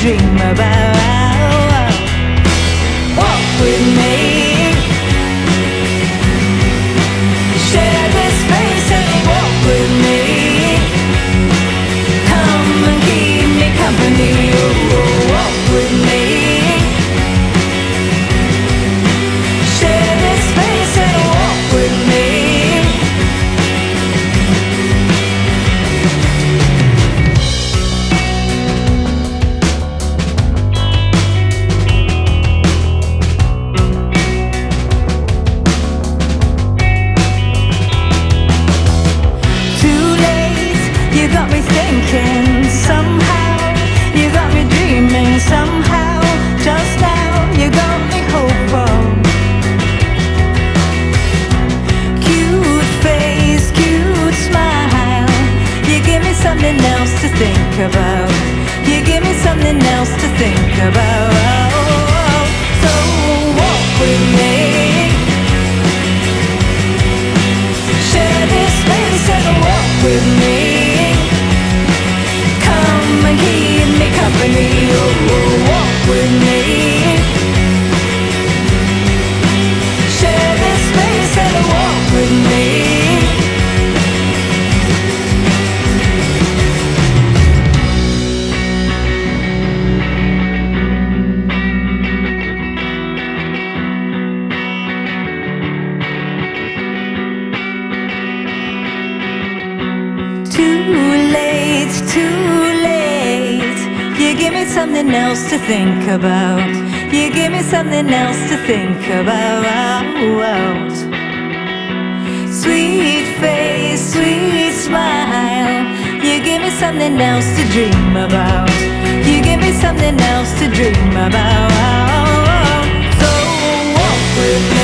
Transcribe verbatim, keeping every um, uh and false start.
dream about. Walk with me, share this space and walk with me. Come and keep me company. Oh, walk with me, share this space and walk with me. Thinking somehow, you got me dreaming somehow. Just now, you got me hopeful. Cute face, cute smile. You give me something else to think about. You give me something else to think about. So walk with me, share this space and walk with me. Keep me company, oh, oh, walk with me. Share this space and walk with me. Too late, too You give me something else to think about. You give me something else to think about. Sweet face, sweet smile. You give me something else to dream about. You give me something else to dream about. So walk with me.